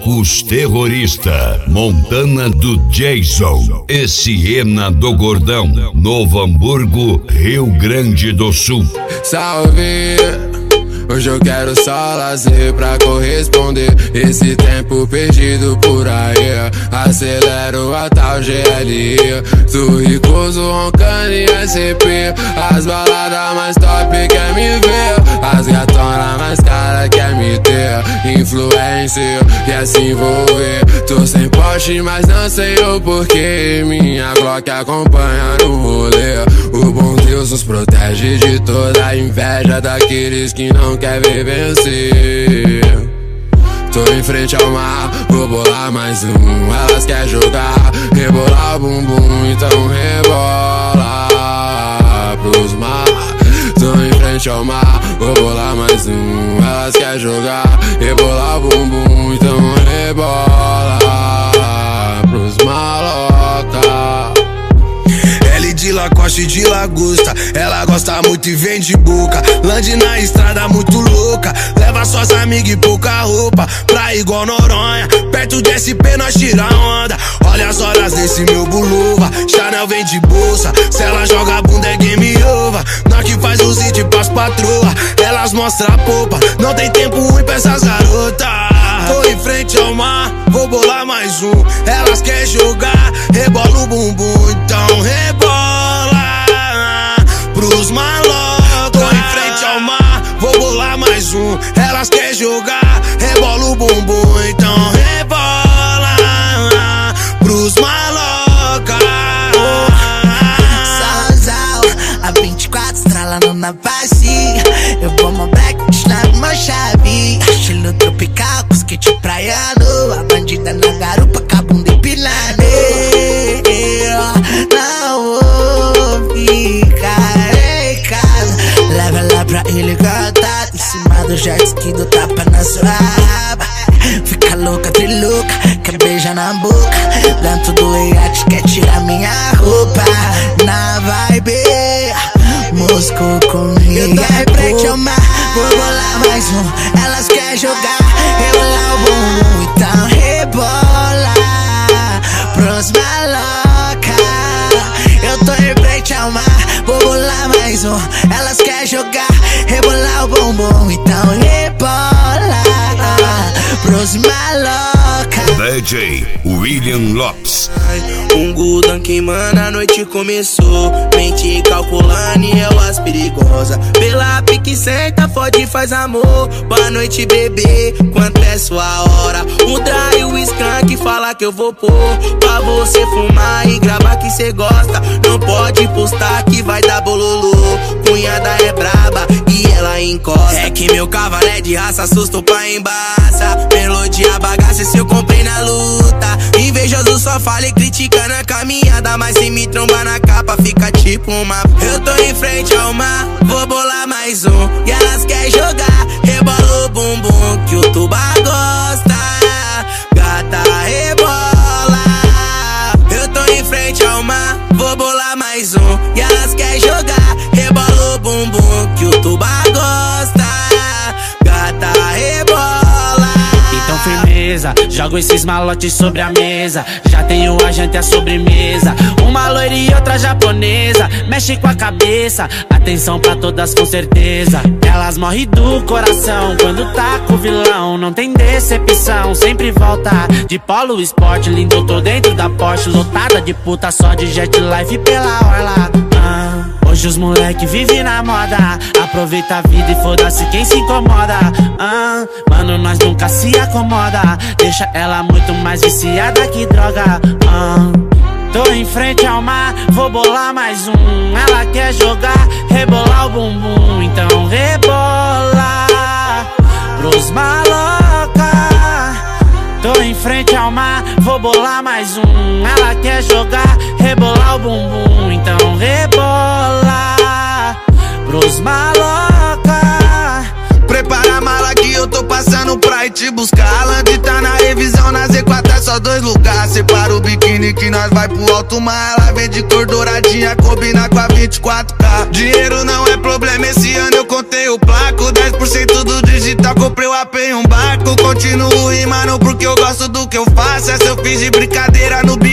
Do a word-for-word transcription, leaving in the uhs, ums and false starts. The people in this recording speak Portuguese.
Blocos Terrorista, Montana do Jason e Siena do Gordão, Novo Hamburgo, Rio Grande do Sul. Salve! Hoje eu quero só lazer pra corresponder esse tempo perdido por aí. Acelero a tal G L I, do ricoso roncando em S P. As baladas mais top quer me ver, as gatonas mais cara quer me ter. Influencer, quer se envolver. Tô sem Porsche, mas não sei o porquê. Minha Glock acompanha no rolê. O bom Deus nos protege de toda a inveja daqueles que não quer ver vencer. Tô em frente ao mar, vou bolar mais um. Elas quer jogar, rebolar o bumbum, então rebola pros mar. Tô em frente ao mar, vou bolar mais um. Elas quer jogar, rebolar o bumbum, então rebola pros maloca. L de Lacoste e de Lagosta, ela gosta muito e vem de boca. Lande na estrada muito louca, leva suas amigas e pouca roupa. Pra igual Noronha, perto de S P nós tira onda. Olha as horas desse meu buluva, Chanel vem de bolsa. Se ela joga bunda é game over. Nós que faz os hits pras patroa, elas mostram a popa. Não tem tempo ruim pra essas garotas. Tô em frente ao mar, vou bolar mais um. Elas querem jogar, rebola o bumbum, então rebola pros malocas. Tô em frente ao mar, vou bolar mais um. Elas querem jogar, rebola o bumbum, então rebola pros malocas. Solzão, a vinte e quatro estralando na base. Eu vou uma black, slap uma chave. Estilo tropical, com skate praiano. A bandida na garupa, com a bunda empinada. Não vou ficar em casa. Leva lá pra ele cantar em cima do jet ski, do tapa na sua raba. Fica louca, trilouca, quer beijar na boca. Dentro do iate, quer tirar minha roupa. Na vibe, Moscou comigo. Eu tô em frente ao mar, vou bolar mais um. Elas querem jogar, rebolar o bumbum, então rebola pros maloca. Eu tô em frente ao mar, vou bolar mais um. Elas querem jogar, rebolar o bumbum, então rebola pros maloca. D J William Lopes. Um Gudan queimando, a noite começou. Mente calculando e eu as perigosa. Pela pique senta, fode e faz amor. Boa noite, bebê, quanto é sua hora? Um dry, o skunk, fala que eu vou pôr pra você fumar e gravar que cê gosta. Não pode postar que vai dar bololô. Cunhada é braba e ela encosta. É que meu cavalo é de raça, susto pra embaça. Melodia bagaça, se eu comprei na luta. Invejoso só fala e critica na caminhada, mas se me trombar na capa fica tipo uma. Eu tô em frente ao mar, vou bolar mais um. E elas querem jogar, rebola o bumbum que o tuba gosta. Gata rebola. Eu tô em frente ao mar, vou bolar mais um. E elas querem jogar, rebola o bumbum que o tuba gosta. Gata rebola. Então firmeza, jogo esses malotes sobre a mesa. Já tenho a janta e a sobremesa. Uma loira e outra japonesa, mexe com a cabeça, atenção pra todas com certeza. Elas morrem do coração quando tá com o vilão. Não tem decepção, sempre volta de Polo Sport. Lindo, tô dentro da Porsche, lotada de puta só de jet life pela orla. ah. Hoje os moleque vivem na moda, aproveita a vida e foda-se quem se incomoda. ah, Mano, nós nunca se acomoda, deixa ela muito mais viciada que droga. ah, Tô em frente ao mar, vou bolar mais um. Ela quer jogar, rebolar o bumbum, então rebola pros maloca. Tô em frente ao mar, vou bolar mais um. Ela quer jogar, rebolar o bumbum, então rebola pros maloca. Prepara a mala que eu tô passando pra ir te buscar. A Land tá na revisão, na Z quatro só dois lugares, separa o biquíni que nós vai pro alto mar. Ela vem de cor douradinha, combina com a vinte e quatro K. Dinheiro não é problema, esse ano eu contei o placo. Dez por cento do digital, comprei o A P e um barco. Continuo rimando porque eu gosto do que eu faço. Essa eu fiz de brincadeira no